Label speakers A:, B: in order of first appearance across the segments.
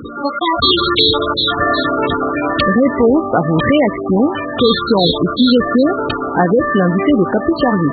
A: Réponse à vos réactions, questions et suggestions avec l'invité de Capu Charlie.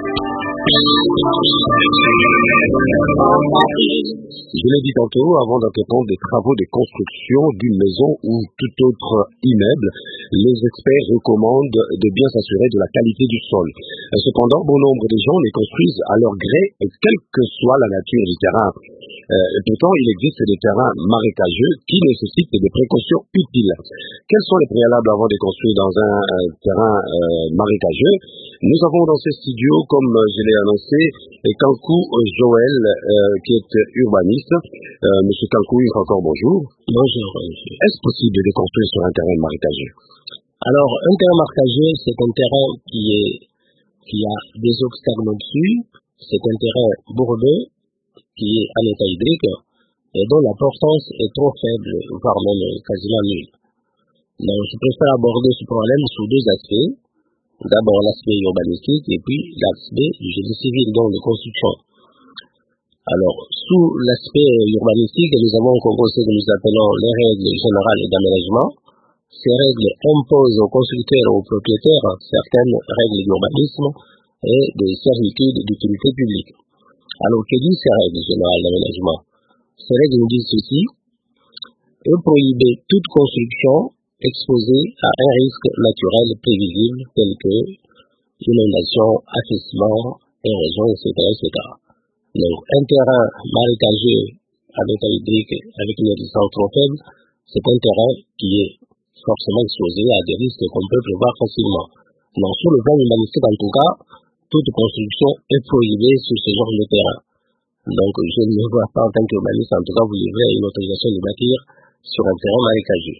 B: Je l'ai dit tantôt, avant d'entreprendre des travaux de construction d'une maison ou tout autre immeuble, les experts recommandent de bien s'assurer de la qualité du sol. Cependant, bon nombre de gens les construisent à leur gré, quelle que soit la nature du terrain. Pourtant, il existe des terrains marécageux qui nécessitent des précautions utiles. Quels sont les préalables avant de construire dans un terrain marécageux? Nous avons dans ce studio, comme je l'ai annoncé, Kankou Joël, qui est urbaniste. Monsieur Kankou, encore bonjour.
C: Bonjour.
B: Est-ce possible de construire sur un terrain marécageux?
C: Alors, un terrain marécageux, c'est un terrain qui a des obstacles au-dessus. C'est un terrain bourbeux qui est en état hydrique et dont la portance est trop faible, voire même quasiment nulle. Donc, je préfère aborder ce problème sous deux aspects. D'abord, l'aspect urbanistique et puis l'aspect du génie civil, donc de construction. Alors, sous l'aspect urbanistique, nous avons en Congo ce que nous appelons les règles générales d'aménagement. Ces règles imposent aux constructeurs et aux propriétaires certaines règles d'urbanisme et des servitudes d'utilité publique. Alors, que disent ces règles générales d'aménagement? Ces règles nous disent ceci: et prohiber toute construction exposée à un risque naturel prévisible tel que inondation, affaissement, érosion, etc., etc. Donc, un terrain marécageux à l'état hydrique avec une résistance trop faible, c'est un terrain qui est forcément exposé à des risques qu'on peut prévoir facilement. Donc, sur le plan urbanistique, en tout cas, toute construction est prohibée sur ce genre de terrain. Donc, je ne me vois pas en tant qu'urbaniste, en tout cas, vous livrez une autorisation de bâtir sur un terrain marécageux.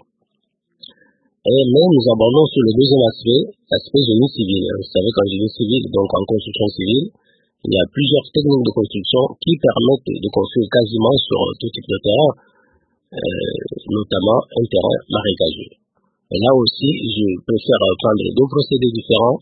C: Mais nous abordons sur le deuxième aspect, l'aspect génie civil. Vous savez qu'en génie civil, donc en construction civile, il y a plusieurs techniques de construction qui permettent de construire quasiment sur tout type de terrain, notamment un terrain marécageux. Et là aussi, je préfère prendre deux procédés différents.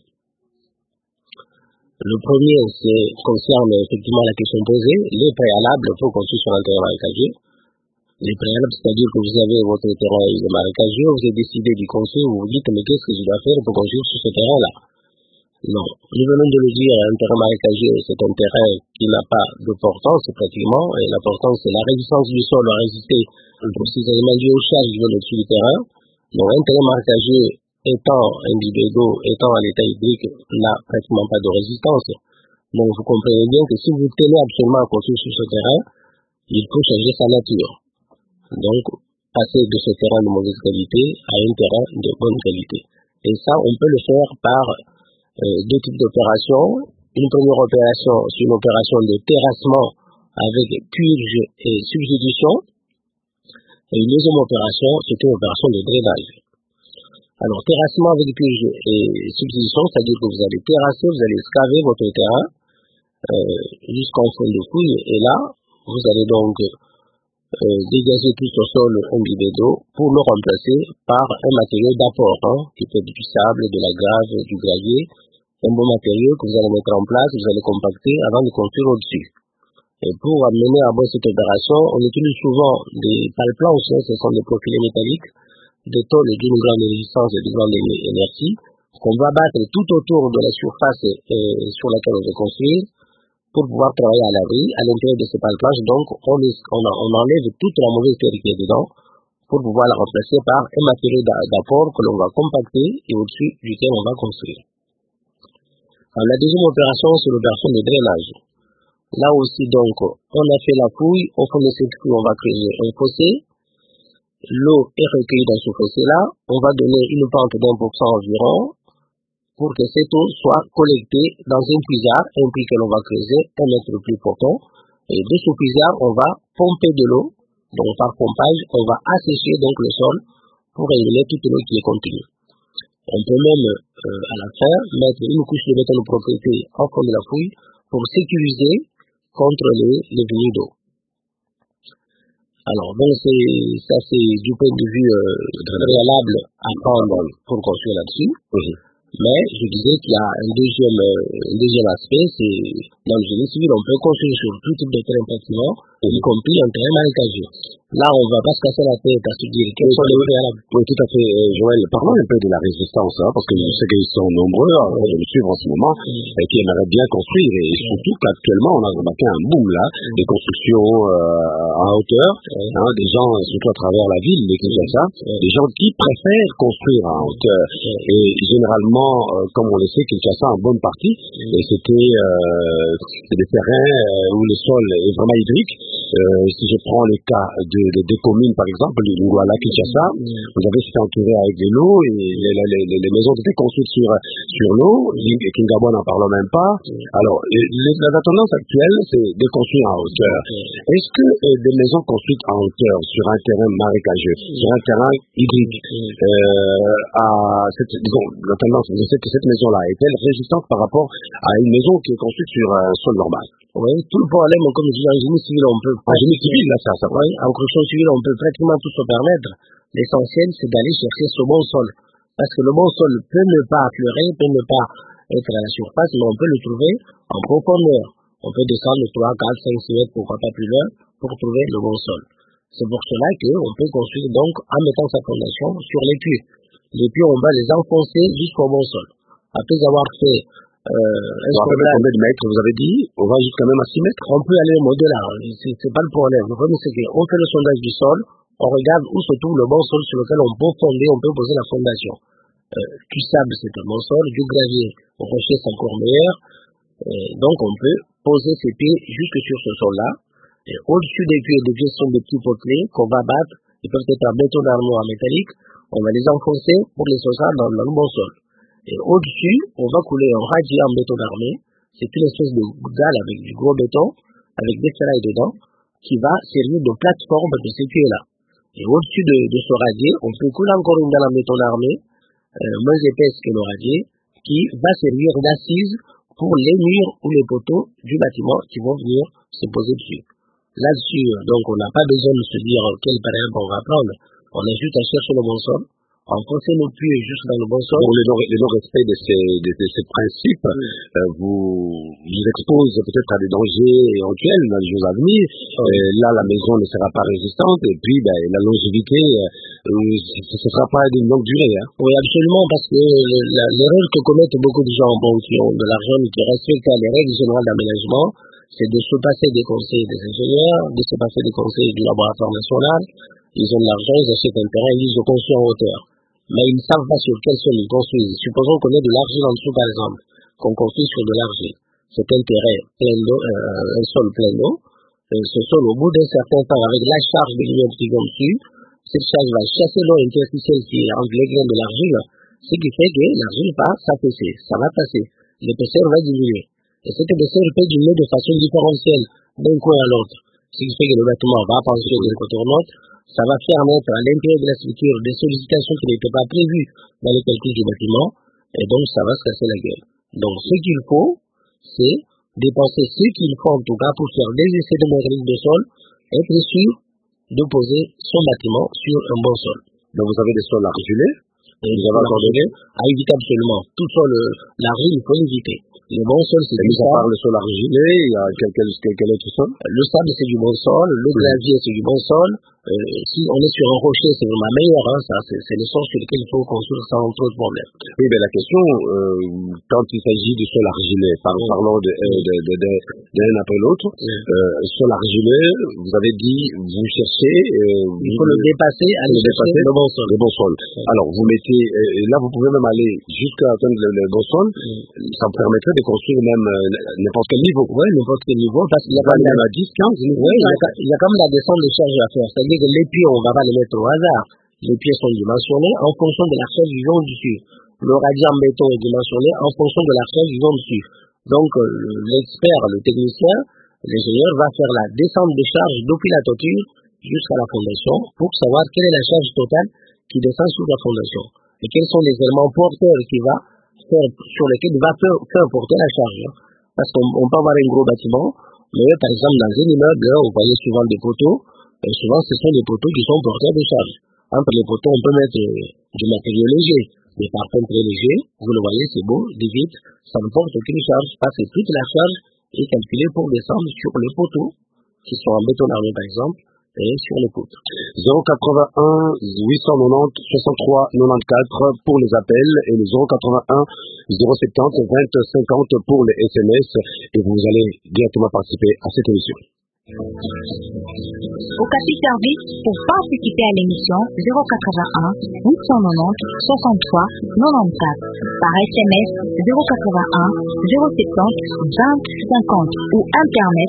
C: Le premier, concerne effectivement la question posée, les préalables pour construire sur un terrain marécageux. Les préalables, c'est-à-dire que vous avez votre terrain marécageux, vous avez décidé d'y construire, vous vous dites, mais qu'est-ce que je dois faire pour construire sur ce terrain-là? Non. Nous venons de le dire, un terrain marécageux, c'est un terrain qui n'a pas de portance, pratiquement, et la portance, c'est la résistance du sol à résister précisément liée aux charges qui viennent au-dessus du terrain. Donc, un terrain marécageux étant imbibe d'eau, étant à l'état hydrique, n'a pratiquement pas de résistance. Donc, vous comprenez bien que si vous tenez absolument à construire sur ce terrain, il faut changer sa nature. Donc, passer de ce terrain de mauvaise qualité à un terrain de bonne qualité. Et ça, on peut le faire par deux types d'opérations. Une première opération, c'est une opération de terrassement avec purge et substitution. Et une deuxième opération, c'est une opération de drainage. Alors, terrassement avec purge et substitution, c'est-à-dire que vous allez terrasser, vous allez scaver votre terrain jusqu'en fond de fouille. Et là, vous allez donc dégager tout ce sol imbibé d'eau pour le remplacer par un matériau d'apport, qui peut être du sable, de la grave, du gravier, un bon matériau que vous allez mettre en place, vous allez compacter avant de construire au-dessus. Et pour mener à bout cette opération, on utilise souvent des pales planches, ce sont des profilés métalliques, des tôles d'une grande résistance et d'une grande énergie, qu'on va battre tout autour de la surface sur laquelle on veut construire, pour pouvoir travailler à l'abri, à l'intérieur de ces pales planches. Donc, on enlève toute la mauvaise terre qui est dedans, pour pouvoir la remplacer par un matériau d'apport que l'on va compacter et au-dessus duquel on va construire. Alors, la deuxième opération, c'est l'opération de drainage. Là aussi, donc, on a fait la fouille, au fond de cette fouille, on va creuser un fossé, l'eau est recueillie dans ce fossé-là, on va donner une pente d'1% environ, pour que cette eau soit collectée dans un puisard, un puits que l'on va creuser 1 mètre plus profond, et de ce puisard, on va pomper de l'eau, donc par pompage, on va assécher donc le sol pour éliminer toute l'eau qui est contenue. On peut même, à la fin, mettre une couche de béton de propriété en fond de la fouille pour sécuriser contre les venues d'eau. Alors, donc, ça c'est du point de vue préalable à prendre pour construire là-dessus. Mais je disais qu'il y a un deuxième aspect, c'est dans le génie civil, on peut construire sur tout type de terrain pratiquement, y compris un terrain marécageux. Là, on ne va pas se casser la tête à se dire quels sont les préalables.
B: Oui, tout à fait. Joël, parlons un peu de la résistance, parce que je sais qu'ils sont nombreux de me suivre en ce moment et qui aimeraient bien construire. Et surtout qu'actuellement, on a remarqué un boom là, des constructions en hauteur, des gens, surtout à travers la ville de Kinshasa, des gens qui préfèrent construire en hauteur. Et généralement, comme on le sait, Kinshasa en bonne partie, et c'était des terrains où le sol est vraiment hydrique. Si je prends le cas des communes, par exemple, Lingouala, Kinshasa, vous avez été entouré avec de l'eau et les maisons étaient construites sur l'eau. Kingabo n'en parle même pas. Alors, la tendance actuelle, c'est de construire en hauteur. Est-ce que des maisons construites en hauteur sur un terrain marécageux, sur un terrain hydrique, la tendance, je sais que cette maison-là est-elle résistante par rapport à une maison qui est construite sur un sol normal?
C: Oui, tout le problème, comme je dis, en génie civil, on peut...
B: En génie civil, là, ça
C: oui, en construction civile, on peut pratiquement tout se permettre. L'essentiel, c'est d'aller chercher ce bon sol. Parce que le bon sol peut ne pas affleurer, peut ne pas être à la surface, mais on peut le trouver en profondeur. On peut descendre 3, 4, 5, 6 mètres, pourquoi pas plus loin, pour trouver le bon sol. C'est pour cela qu'on peut construire donc en mettant sa fondation sur les puits. Les puits, on va les enfoncer jusqu'au bon sol. Après avoir fait
B: combien de mètres, vous avez dit? On va jusqu'à même à 6 mètres?
C: On peut aller au-delà, c'est pas le problème. Le problème, c'est qu'on fait le sondage du sol, on regarde où se trouve le bon sol sur lequel on peut fonder, on peut poser la fondation. Du sable, c'est un bon sol, du gravier, au rocher, c'est encore meilleur. Donc, on peut poser ses pieds jusque sur ce sol-là. Et au-dessus des pieds, des pieds sont des petits potelets qu'on va battre, ils peuvent être en béton d'armure ou en métallique, on va les enfoncer pour les sortir dans le bon sol. Et au-dessus, on va couler un radier en béton d'armée. C'est une espèce de dalle avec du gros béton, avec des ferrailles dedans, qui va servir de plateforme de ces pieds-là. Et au-dessus de ce radier, on peut couler encore une dalle en béton d'armée, moins épaisse que le radier, qui va servir d'assise pour les murs ou les poteaux du bâtiment qui vont venir se poser dessus. Là-dessus, donc, on n'a pas besoin de se dire quel préalable on va prendre. On a juste à chercher le bon sol, enfoncer nos pieds juste dans le bon sol.
B: Pour le non-respect de ces principes vous expose peut-être à des dangers éventuels dans les jours à venir. Là, la maison ne sera pas résistante et puis la longévité, ce ne sera pas d'une longue durée.
C: Oui, absolument, parce que l'erreur que commettent beaucoup de gens qui ont de l'argent et qui respectent les règles générales d'aménagement, c'est de se passer des conseils des ingénieurs, de se passer des conseils du laboratoire national. Ils ont de l'argent, ils achètent un terrain, ils disent « construire en hauteur ». Mais ils ne savent pas sur quel sol ils construisent. Supposons qu'on ait de l'argile en dessous, par exemple, qu'on construit sur de l'argile. C'est un terrain plein d'eau, un sol plein d'eau. Ce sol, au bout d'un certain temps, avec la charge de l'immeuble qui vient dessus, cette charge va chasser l'eau interstitielle qui est entre les grains de l'argile, ce qui fait que l'argile va s'affaisser, ça va passer. L'épaisseur va diminuer. Et cette épaisseur peut diminuer de façon différentielle d'un coin à l'autre. Ce qui fait que le bâtiment va pencher d'un côté ou l'autre. Ça va faire naître à l'intérieur de la structure des sollicitations qui n'étaient pas prévues dans les calculs du bâtiment, et donc ça va se casser la gueule. Donc ce qu'il faut, c'est dépenser ce qu'il faut en tout cas pour faire des essais de mécanique de sol, être sûr de poser son bâtiment sur un bon sol.
B: Donc vous avez des sols argilés,
C: et vous avez abandonné à éviter absolument. Tout sol, l'argile, il faut l'éviter. Le bon sol, c'est du sable.
B: À part le sol argilé, il y a quel autre sol?
C: Le sable, c'est du bon sol. Le gravier, c'est du bon sol. Si on est sur un rocher, c'est vraiment meilleur. Ça, c'est le sol sur lequel il faut construire sans trop de problèmes.
B: Oui, mais la question, quand il s'agit du sol argilé, parlons d'un après l'autre, sol argilé, vous avez dit, vous cherchez...
C: il faut le dépasser, aller chercher le bon sol.
B: Le bon sol. Alors, vous mettez... là, vous pouvez même aller jusqu'à atteindre le bon sol. Ça vous permettrait de construire même n'importe quel niveau.
C: Oui, n'importe quel niveau, parce qu'il y a quand même
B: à 10, 15 niveaux.
C: Oui, il y a quand même la descente de charge à faire. C'est-à-dire que les pieds, on ne va pas les mettre au hasard. Les pieds sont dimensionnés en fonction de la charge vivant dessus. Le radier en béton est dimensionné en fonction de la charge vivant dessus. Donc, l'expert, le technicien, l'ingénieur va faire la descente de charge depuis la toiture jusqu'à la fondation pour savoir quelle est la charge totale qui descend sur la fondation. Et quels sont les éléments porteurs qui va sur lesquels il va faire porter la charge. Parce qu'on peut avoir un gros bâtiment, mais par exemple dans un immeuble, vous voyez souvent des poteaux, et souvent ce sont des poteaux qui sont porteurs de charge. Entre les poteaux, on peut mettre du matériau léger, mais par contre très léger, vous le voyez, c'est beau, des vitres, ça ne porte aucune charge, parce que toute la charge est calculée pour descendre sur le poteau. qui sont en béton armé par exemple, et sur les poutres.
B: 081 890 63 94 pour les appels et le 081 070 20 50 pour les SMS et vous allez directement participer à cette émission.
A: Okapi Service pour participer à l'émission 081 890 63 94 par SMS 081 070 20 50 ou internet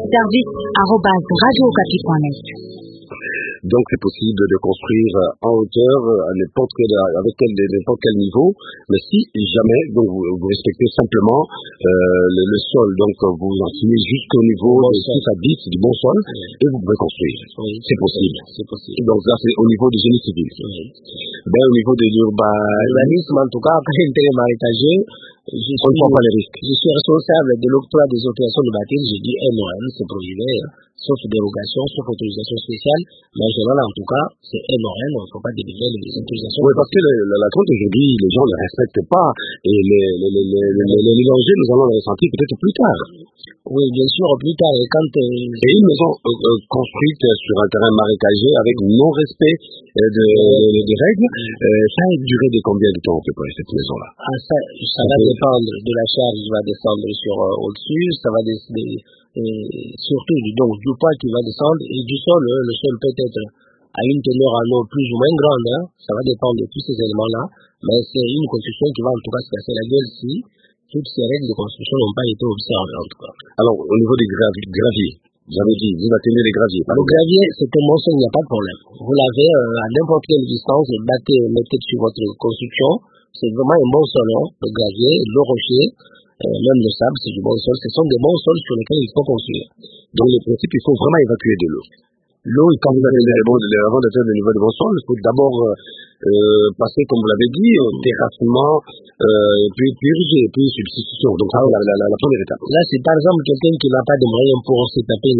A: service@radiookapi.net.
B: Donc c'est possible de construire en hauteur à n'importe quel niveau, mais si jamais donc vous respectez simplement le sol, donc vous enseignez jusqu'au niveau de 6 à 10 du bon sol et vous pouvez construire.
C: Oui.
B: C'est possible.
C: C'est possible.
B: Donc là c'est au niveau du génie civil.
C: Oui.
B: Ben, au niveau de
C: l'urbanisme, en tout cas, après l'intérêt marécageux, je suis responsable de l'octroi des autorisations de bâtir. Je dis NOM, c'est prohibié, sauf dérogation, sauf autorisation spéciale. Mais en général, en tout cas, c'est NOM, il ne faut pas délivrer les autorisations.
B: Oui, parce que la compte aujourd'hui, les gens ne le respectent pas. Et les dangers, nous allons les ressentir peut-être plus tard.
C: Oui, bien sûr, plus tard. Et quand
B: et une maison construite sur un terrain marécageux avec non-respect des règles, ça a duré de combien de temps à peu près, cette maison-là?
C: Ça va dépendre de la charge qui va descendre sur au-dessus, ça va décider surtout donc, du poids qui va descendre et du sol. Le sol peut être à une teneur en eau plus ou moins grande, hein. Ça va dépendre de tous ces éléments-là, mais c'est une construction qui va en tout cas se casser la gueule si toutes ces règles de construction n'ont pas été observées en tout cas.
B: Alors, au niveau des graviers, j'avais dit, vous atteignez les graviers.
C: Le gravier, c'est un morceau, il n'y a pas de problème. Vous l'avez à n'importe quelle distance, mettez sur votre construction. C'est vraiment un bon sol, hein. Le gravier, le rocher, même le sable, c'est du bon sol. Ce sont des bons sols sur lesquels il faut construire.
B: Donc, le principe, il faut vraiment évacuer de l'eau. L'eau, quand vous avez avant d'atteindre le niveau de bon sol, il faut d'abord passer, comme vous l'avez dit, au terrassement, puis purger, puis substitution. Donc, ça, la première étape.
C: Là, c'est par exemple quelqu'un qui n'a pas de moyens pour se taper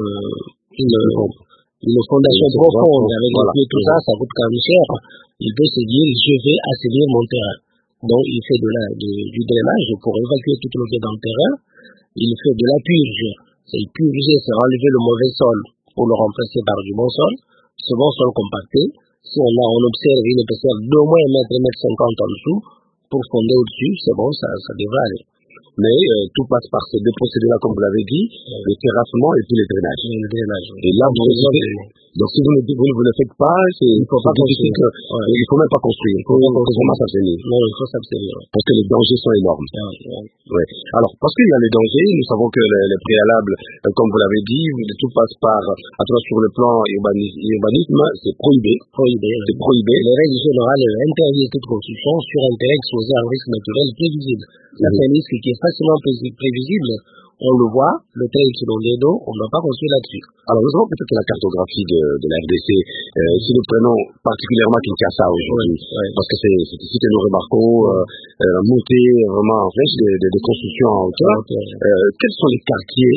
C: une fondation profonde avec les pieds, tout ça, ça coûte quand même cher. Il peut se dire, je vais assainir mon terrain. Donc, il fait du drainage pour évacuer toute l'eau qui est dans le terrain. Il fait de la purge. C'est purger, c'est enlever le mauvais sol pour le remplacer par du bon sol. Ce bon sol compacté, si on observe une épaisseur d'au moins 1 mètre, 1 mètre 50 en dessous, pour fonder au-dessus, c'est bon, ça devrait aller.
B: Mais tout passe par ces deux procédés-là, comme vous l'avez dit, le terrassement et puis le drainage.
C: Le drainage.
B: Et là, donc si vous ne le faites pas, il faut pas construire. Il faut même pas construire. Il faut vraiment s'abstenir.
C: Non, il faut s'abstenir.
B: Parce que les dangers sont énormes. Ouais. Alors, parce qu'il y a les dangers, nous savons que les préalables, comme vous l'avez dit, tout passe par, à travers sur le plan urbanisme, c'est prohibé. C'est prohibé.
C: Les règles générales interdisent toute construction sur un terrain exposé à un risque naturel prévisible. Ça, c'est un risque qui est facilement prévisible. On le voit, le trait qui est dans les dos, on ne doit pas construire là-dessus.
B: Alors, nous avons peut-être la cartographie de la RDC. Si nous prenons particulièrement Kinshasa aujourd'hui, parce que c'est ici que nous remarquons monter vraiment en flèche des constructions en hauteur. Quels sont les quartiers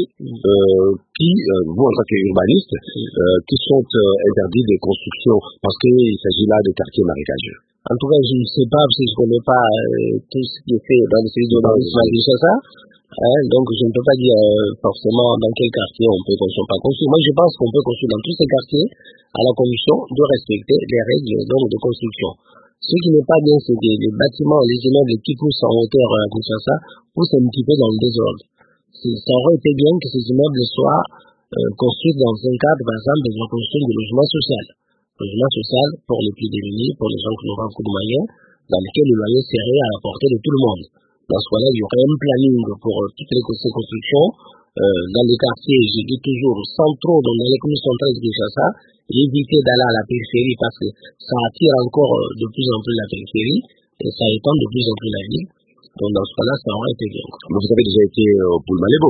B: qui, vous en tant qu'urbaniste, qui sont interdits de construction? Parce qu'il s'agit là de quartiers marécageux.
C: En tout cas, je ne sais pas, parce que je ne connais pas tout ce qui est fait dans les services d'urbanisme à Kinshasa. Donc, je ne peux pas dire forcément dans quel quartier on peut construire, pas construire. Moi, je pense qu'on peut construire dans tous ces quartiers à la condition de respecter les règles de construction. Ce qui n'est pas bien, c'est que les bâtiments, les immeubles qui poussent en hauteur à Kinshasa poussent un petit peu dans le désordre. Ça aurait été bien que ces immeubles soient construits dans un cadre, par exemple, de la construction du logement social. Logement social pour les plus démunis, pour les gens qui n'ont pas beaucoup de moyens, dans lesquels le loyer serait à la portée de tout le monde. Dans ce cas-là, il y aurait un planning pour toutes les constructions. Dans les quartiers, je dis toujours, sans trop dans les communes centrales de Kinshasa, éviter d'aller à la périphérie parce que ça attire encore de plus en plus la périphérie et ça étend de plus en plus la ville. Donc dans ce cas-là, ça aurait été bien.
B: Vous avez déjà été au Poulmalebo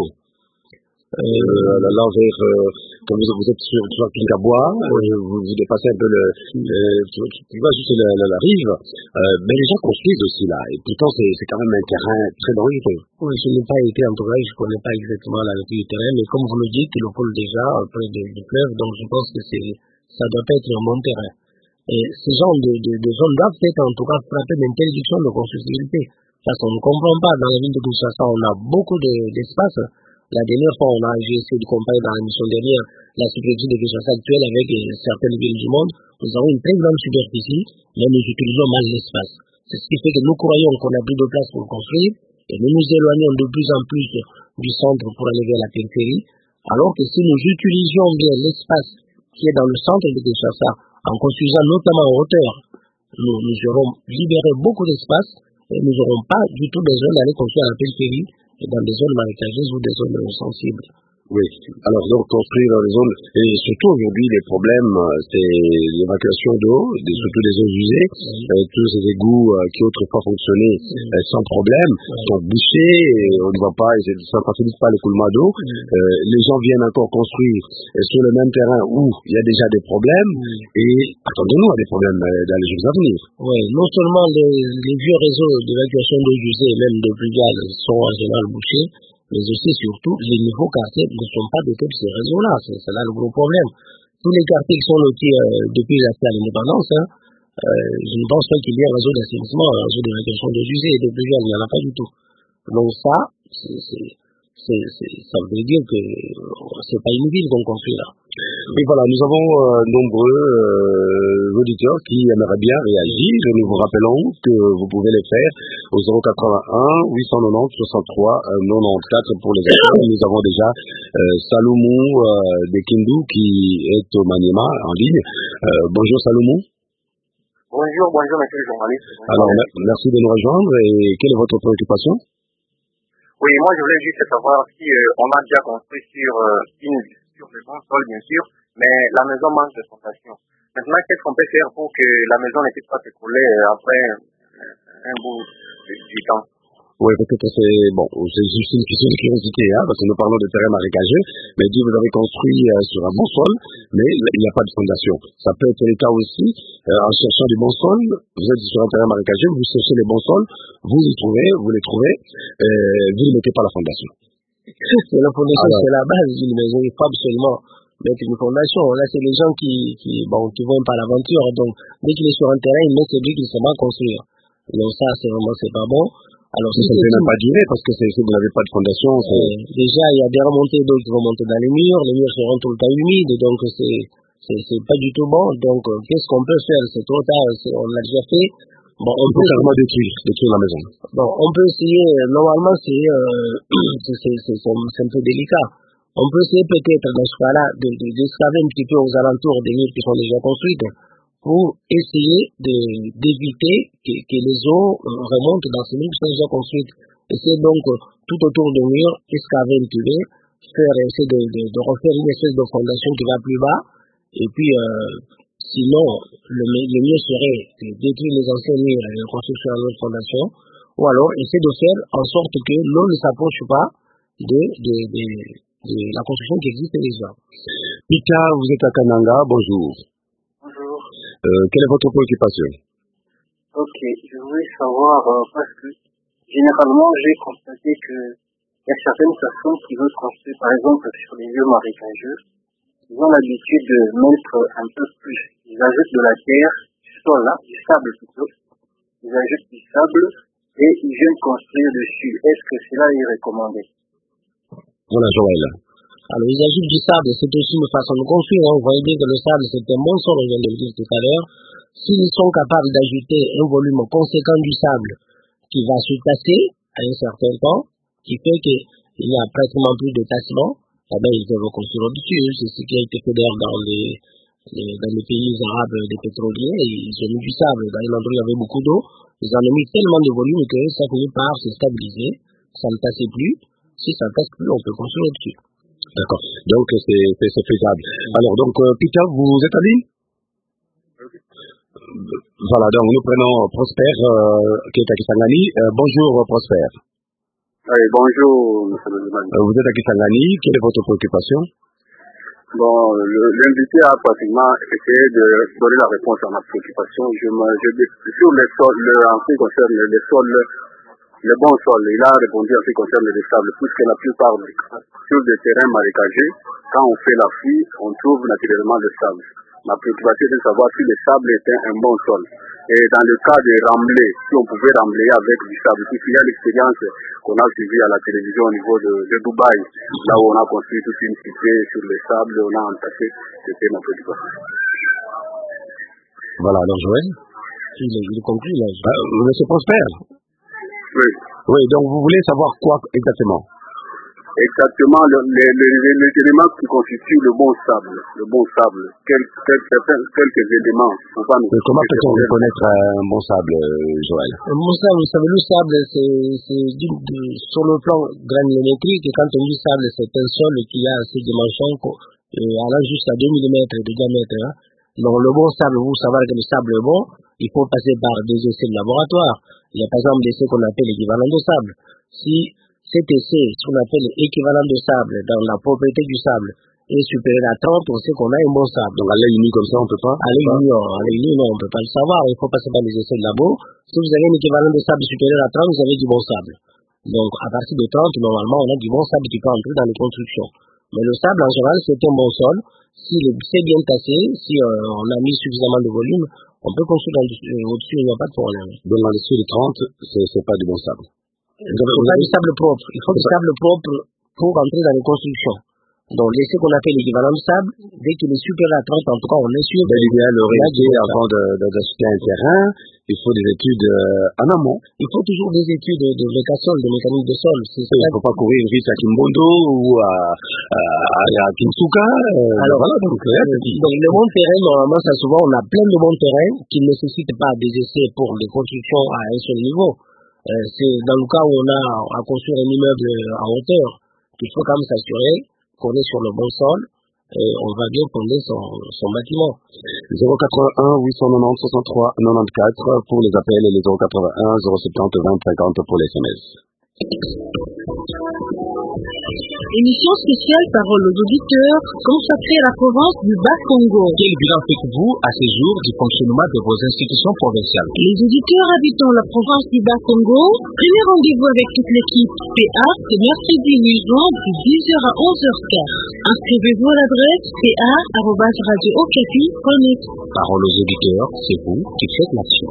B: là vers, quand vous êtes sur Kingabois, vous dépassez un peu tu vois juste la rive, mais les gens construisent aussi là, et pourtant c'est quand même un terrain très dangereux.
C: Oui, je n'ai pas été, en tout cas, je ne connais pas exactement la nature du terrain, mais comme vous le dites, il le coule déjà près du fleuve, donc je pense que ça doit pas être un bon terrain. Et ces genres de zones doivent être en tout cas frappées d'interdiction de constructibilité. Parce qu'on ne comprend pas, dans la ville de Kinshasa, on a beaucoup d'espace. La dernière fois, j'ai essayé de comparer dans l'émission dernière la superficie de Kinshasa actuelle avec certaines villes du monde. Nous avons une très grande superficie, mais nous utilisons mal l'espace. C'est ce qui fait que nous croyons qu'on a plus de place pour construire et nous nous éloignons de plus en plus du centre pour aller vers la périphérie, alors que si nous utilisions bien l'espace qui est dans le centre de Kinshasa, en construisant notamment en hauteur, nous aurons libéré beaucoup d'espace et nous n'aurons pas du tout besoin d'aller construire à la périphérie et dans des zones marécageuses ou des zones sensibles.
B: Oui, alors donc construire dans les zones, et surtout aujourd'hui les problèmes, c'est l'évacuation d'eau, surtout des eaux usées, tous ces égouts qui autrefois fonctionnaient sans problème, sont bouchés, et on ne voit pas, et ça ne facilite pas l'écoulement d'eau. Les gens viennent encore construire sur le même terrain où il y a déjà des problèmes, et attendons-nous à des problèmes dans les jours à venir.
C: Oui, non seulement les vieux réseaux d'évacuation d'eau usée, même de pluviales, sont en général bouchés, mais aussi surtout les nouveaux quartiers ne sont pas dotés de ces réseaux-là. C'est là le gros problème. Tous les quartiers qui sont lotis depuis l'indépendance, je ne pense pas qu'il y ait un réseau d'assainissement, un réseau d'évacuation d'eau usée et de pluviales, il n'y en a pas du tout. Donc ça veut dire que c'est pas une ville qu'on construit là.
B: Et voilà, nous avons nombreux auditeurs qui aimeraient bien réagir. Nous vous rappelons que vous pouvez les faire au 081 890 63 94 pour les appels. Nous avons déjà Saloumou de Kindu qui est au Maniema en ligne. Bonjour Saloumou.
D: Bonjour monsieur le journaliste.
B: Alors merci de nous rejoindre et quelle est votre préoccupation?
D: Oui, moi je voulais juste savoir si on a déjà construit sur le bon sol bien sûr, mais la maison manque de fondation. Maintenant, qu'est-ce qu'on peut faire pour que la maison ne puisse pas s'écrouler après un bout du temps?
B: Oui, peut-être que c'est juste une question de curiosité, parce que nous parlons de terrain marécageux, mais vous avez construit sur un bon sol, mais il n'y a pas de fondation. Ça peut être le cas aussi, en cherchant du bon sol, vous êtes sur un terrain marécageux, vous cherchez les bons sols, vous les trouvez, vous ne mettez pas la fondation.
C: C'est la fondation, c'est la base d'une maison, il faut absolument mettre une fondation. Là, c'est les gens qui vont pas l'aventure, donc dès qu'il est sur un terrain, il met celui qui se met à construire. Donc ça, c'est pas bon. Alors,
B: ça ne peut même pas durer parce que si vous n'avez pas de fondation,
C: déjà, il y a des remontées d'eau qui vont monter dans les murs seront tout le temps humides, donc c'est pas du tout bon. Donc, qu'est-ce qu'on peut faire? C'est trop tard, on l'a déjà fait.
B: Bon, on peut carrément détruire la maison.
C: Bon, on peut essayer, normalement, c'est un peu délicat. On peut essayer peut-être, dans ce cas-là, d'excaver un petit peu aux alentours des murs qui sont déjà construites, pour essayer d'éviter que les eaux remontent dans ces murs qui sont déjà construites. Essayer donc, tout autour du mur, excaver un petit peu, essayer de refaire une espèce de fondation qui va plus bas, et puis, sinon, le mieux serait de détruire les anciens murs et de construire sur une autre fondation, ou alors essayer de faire en sorte que l'eau ne s'approche pas de la construction qui existe déjà.
B: Pika, vous êtes à Kananga, bonjour.
D: Bonjour.
B: Quelle est votre préoccupation?
D: Ok, je voulais savoir, parce que généralement j'ai constaté que il y a certaines personnes qui veulent construire, par exemple, sur les lieux marécageux, ils ont l'habitude de mettre un peu plus. Ils ajoutent de la terre, du sable plutôt. Ils ajoutent du sable et ils viennent construire dessus. Est-ce que cela est recommandé?
B: Voilà, Joël.
C: Alors, ils ajoutent du sable, c'est aussi une façon de construire. Vous voyez bien que le sable, c'est un bon sol, on vient de le dire tout à l'heure. S'ils sont capables d'ajouter un volume conséquent du sable qui va se tasser à un certain temps, qui fait qu'il n'y a pratiquement plus de tassement, eh bien, ils peuvent construire au-dessus. C'est ce qui a été fait d'ailleurs dans les pays arabes des pétroliers. Ils ont mis du sable. Dans les endroits où il y avait beaucoup d'eau, ils en ont mis tellement de volume que ça finit par se stabiliser. Ça ne tasse plus. Si ça ne tasse plus, on peut construire au-dessus.
B: D'accord. Donc, c'est faisable. Alors, donc, Peter, vous êtes à ligne? Voilà, donc nous prenons Prosper, qui est à Kisangani. Bonjour, Prosper.
D: Oui, bonjour, M. Leman.
B: Vous êtes à Kisangani. Quelle est votre préoccupation?
D: Bon, l'invité a pratiquement essayé de donner la réponse à ma préoccupation. Sur les sols, en ce qui concerne les sols, les bons sols, il a répondu en ce qui concerne les sables, puisque la plupart sur des terrains marécageux, quand on fait la pluie, on trouve naturellement le sable. Ma préoccupation est de savoir si le sable était un bon sol.
E: Et dans le cas de rembler, si on pouvait rembler avec du sable, puisqu'il y a l'expérience qu'on a suivie à la télévision au niveau de Dubaï, là où on a construit toute une cité sur le sable, on a entassé, c'était notre préoccupation.
B: Voilà, alors Joël,
C: il conclut là.
B: Monsieur Prosper.
E: Oui.
B: Oui, donc vous voulez savoir quoi exactement?
E: Exactement, les éléments qui constituent le bon sable, quelques éléments pour pas nous.
B: Comment peut-on reconnaître un bon sable, Joël?
C: Un bon sable, vous savez, le sable, c'est sur le plan granulométrique, et quand on dit sable, c'est un sol qui a ces dimensions allant jusqu'à 2 mm de diamètre. Hein. Donc le bon sable, vous savez que le sable est bon, il faut passer par des essais de laboratoire. Il y a par exemple des essais qu'on appelle l'équivalent de sable. Si cet essai, ce qu'on appelle l'équivalent de sable dans la propriété du sable, est supérieur à 30, on sait qu'on a un bon sable.
B: Donc à l'œil nu comme ça, on peut pas?
C: À l'œil nu, non, on peut pas le savoir. Il faut passer par les essais de labo. Si vous avez un équivalent de sable supérieur à 30, vous avez du bon sable. Donc à partir de 30, normalement, on a du bon sable qui peut entrer dans les constructions. Mais le sable, en général, c'est un bon sol. Si c'est bien tassé, si on a mis suffisamment de volume, on peut construire au-dessus, il n'y a pas de problème.
B: Donc en dessous de 30, c'est pas du bon sable.
C: Il faut pas du sable propre. Il faut du sable propre pour entrer dans les constructions. Donc, l'essai qu'on appelle l'équivalent de sable, dès qu'il est supérieur à 30, en tout cas, on est sûr.
B: L'idéal aurait été, avant d'acheter un terrain, il faut des études en amont.
C: Il faut toujours des études de mécasol, de mécanique de sol.
B: Il ne faut pas courir vite à Kimbondo ou à Kinsuka.
C: Alors, voilà, donc le bon terrain, normalement, ça souvent, on a plein de bons terrains qui ne nécessitent pas des essais pour les constructions à un seul niveau. C'est dans le cas où on a à construire un immeuble en hauteur, qu'il faut quand même s'assurer qu'on est sur le bon sol et on va bien fonder son bâtiment.
B: 081 890 63 94 pour les appels et les 081 070 20 50 pour les SMS.
A: Émission spéciale Parole aux auditeurs consacrée à la province du Bas-Congo.
F: Quel bilan faites-vous à ces jours du fonctionnement de vos institutions provinciales?
A: Les auditeurs habitant la province du Bas-Congo, premier rendez-vous avec toute l'équipe PA, c'est mercredi 8 juin de 10h à 11h15. Inscrivez-vous à l'adresse pa@radiookapi.net.
F: Parole aux auditeurs, c'est vous qui faites l'action.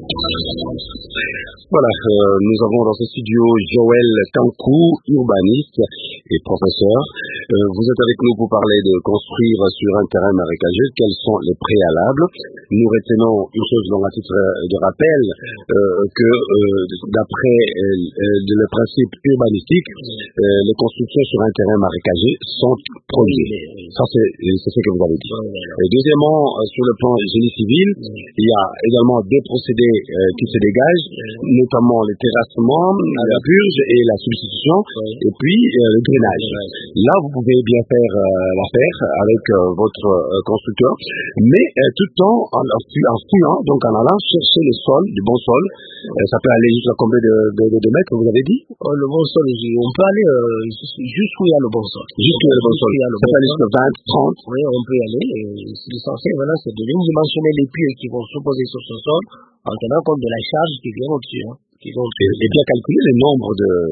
B: Voilà, nous avons dans ce studio Joël Kankou, urbaniste et professeur. Vous êtes avec nous pour parler de construire sur un terrain marécageux. Quels sont les préalables? Nous retenons une chose dans la titre de rappel, que d'après le principe urbanistique, les constructions sur un terrain marécageux sont prohibées. Ça, c'est ce que vous avez dit. Et deuxièmement, sur le plan génie civil, il y a également des procédés qui se dégagent, notamment le terrassement, la purge et la substitution, et puis le drainage. Là, vous pouvez bien faire l'affaire avec votre constructeur, mais tout en fouillant, donc en allant chercher le sol, du bon sol. Ça peut aller jusqu'à combien de mètres, vous avez dit?
C: Le bon sol, on peut aller jusqu'où il y a le bon sol.
B: Jusqu'où il y a le bon sol. Ça peut aller jusqu'à 20, 30.
C: Oui, on peut y aller. L'essentiel, voilà, c'est de dimensionner les pieds qui vont se poser sur ce sol en tenant compte de la charge qui vient au-dessus. Hein.
B: Et bien calculer le nombre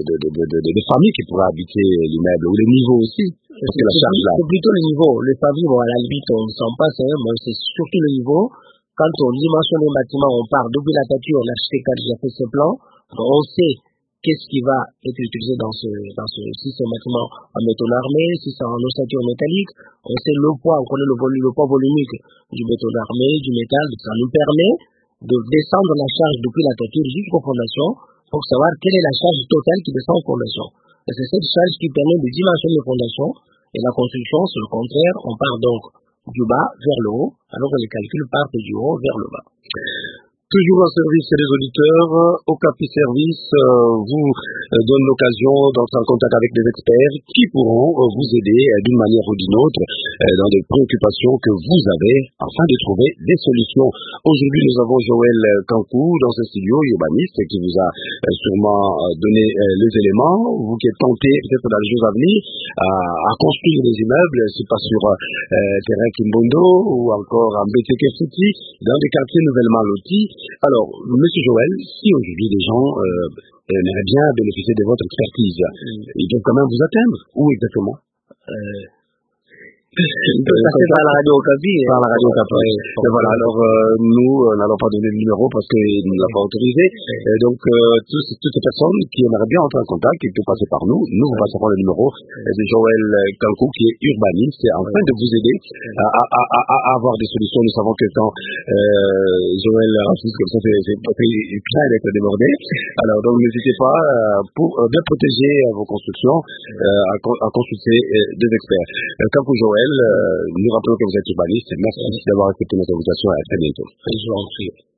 B: de familles qui pourraient habiter l'immeuble, ou les niveaux aussi. Parce que la charge là.
C: C'est plutôt le niveau. Les familles, bon, à la limite, on ne sent pas, mais c'est surtout le niveau. Quand on dimensionne un bâtiment, on part depuis la toiture, l'architecte a déjà fait ses plans. On sait qu'est-ce qui va être utilisé si c'est un bâtiment en béton armé, si c'est en ossature métallique. On sait le poids, on connaît le poids volumique du béton armé, du métal. Ça nous permet de descendre la charge depuis la toiture jusqu'aux fondations pour savoir quelle est la charge totale qui descend aux fondations. Et c'est cette charge qui permet de dimensionner les fondations. Et la construction, c'est le contraire. On part donc du bas vers le haut, alors que les calculs partent du haut vers le bas.
B: Toujours en service des auditeurs, Okapi Service vous donne l'occasion d'entrer en contact avec des experts qui pourront vous aider d'une manière ou d'une autre dans des préoccupations que vous avez afin de trouver des solutions. Aujourd'hui, nous avons Joël Kankou dans ce studio urbaniste qui vous a sûrement donné les éléments. Vous qui êtes tenté peut-être dans les jours à venir à construire des immeubles, c'est pas sur terrain Kimbondo ou encore en BTK City, dans des quartiers nouvellement lotis. Alors, Monsieur Joël, si aujourd'hui des gens aimeraient bien bénéficier de votre expertise, ils peuvent quand même vous atteindre. Où exactement?
C: Ça c'est par la radio Okapi.
B: Par la radio Okapi. Voilà, alors nous n'allons pas donner le numéro parce qu'il ne l'a pas autorisé. Donc toutes ces personnes qui aimeraient bien entrer en contact, qui peuvent passer par nous vous passerons le numéro de Joël Kankou qui est urbaniste, c'est en train de vous aider à avoir des solutions. Nous savons que quand Joël assiste comme ça, c'est plein d'être débordé. Alors donc n'hésitez pas pour bien protéger vos constructions à consulter des experts. Kankou Joël, nous rappelons que vous êtes urbaniste. Merci d'avoir accepté notre invitation et à très bientôt.
C: Je vous en prie.